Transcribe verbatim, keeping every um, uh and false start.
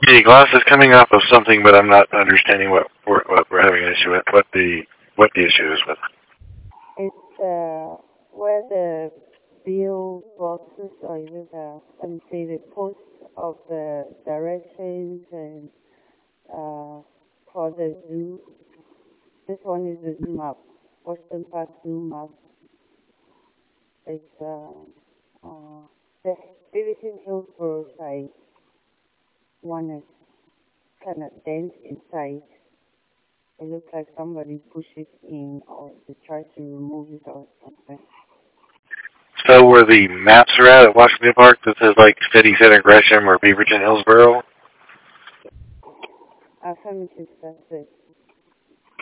The glass is coming off of something, but I'm not understanding what we're, what we're having an issue with. What the what the issue is with. It's uh, where the bill boxes or even the and see the post of the directions and uh, for the zoo. This one is the zoo map, Western Park Zoo map. It's uh, uh, the Davidson Hillsborough side. One is kind of dense inside. It looks like somebody pushed it in or they tried to remove it or something. So where the maps are at at Washington Park that says like City Center, Gresham, or Beaverton, Hillsborough. Affirmative, that's it.